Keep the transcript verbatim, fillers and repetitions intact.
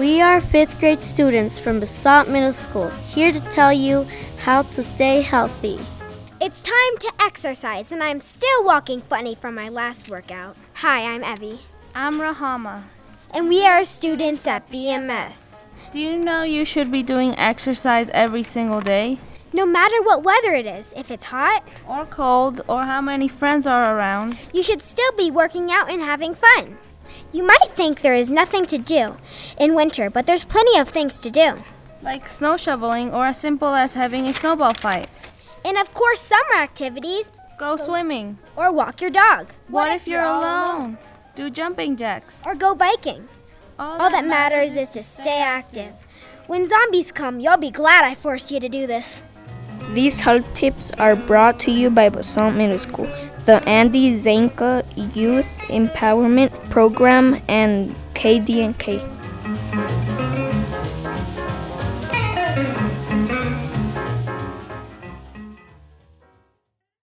We are fifth grade students from Basalt Middle School, here to tell you how to stay healthy. It's time to exercise, and I'm still walking funny from my last workout. Hi, I'm Evie. I'm Rahama. And we are students at B M S. Do you know you should be doing exercise every single day? No matter what weather it is, if it's hot or cold, or how many friends are around, you should still be working out and having fun. You might think there is nothing to do in winter, but there's plenty of things to do. Like snow shoveling or as simple as having a snowball fight. And of course, summer activities. Go swimming. Or walk your dog. What, what if, if you're alone? Do jumping jacks. Or go biking. All, All that matters is to stay active. When zombies come, you'll be glad I forced you to do this. These health tips are brought to you by Basalt Middle School, the Andy Zanka Youth Empowerment Program, and K D N K.